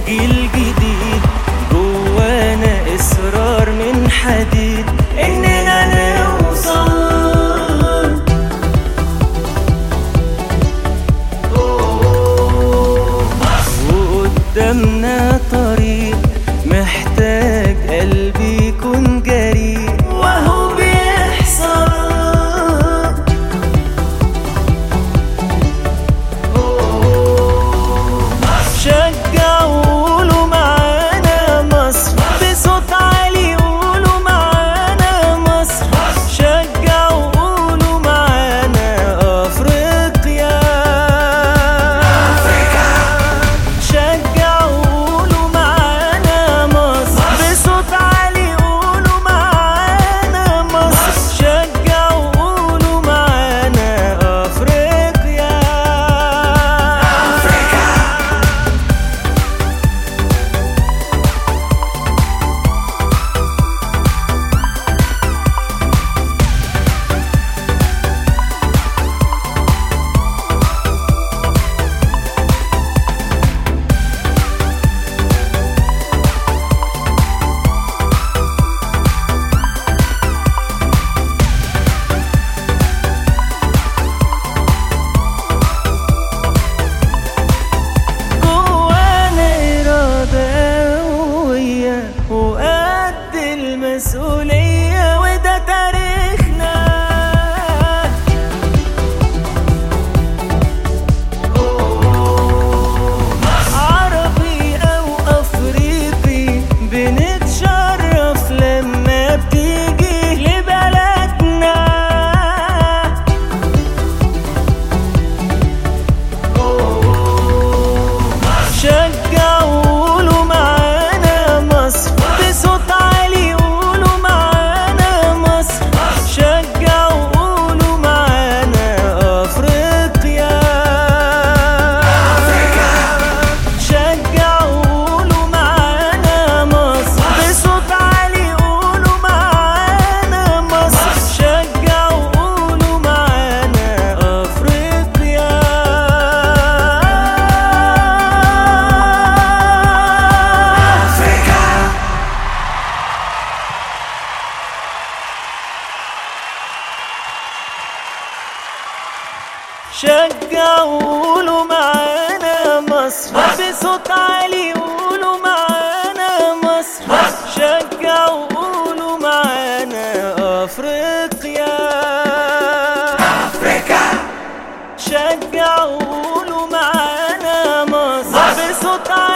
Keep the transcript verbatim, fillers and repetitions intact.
جيل جديد جوانا إصرار من حديد إننا نوصل، وقدامنا طريق محتاج قلبي يكون جريء وهو بيحصل. شجعوا قولوا معانا مصر بصوت عالي، قولوا معانا مصر. شجعوا قولوا معانا أفريقيا، شجعوا قولوا معانا مصر بصوت عالي، قولوا معانا مصر. شجعوا قولوا معانا أفريقيا. وقد المسؤولية وده تاريخنا. عربي أو أفريقي بنتشرف لما بتيجي لبلدنا. شجعوا قولوا معانا مصر بصوت عالي، قولوا معانا مصر. شجعوا قولوا معانا أفريقيا، شجعوا قولوا معانا مصر بصوت عالي، قولوا معانا مصر. شجعوا قولوا معانا أفريقيا. شجعوا قولوا معانا مصر بصوت عالي، قولوا معانا مصر. شجعوا قولوا معانا أفريقيا، شجعوا قولوا معانا مصر بصوت عالي.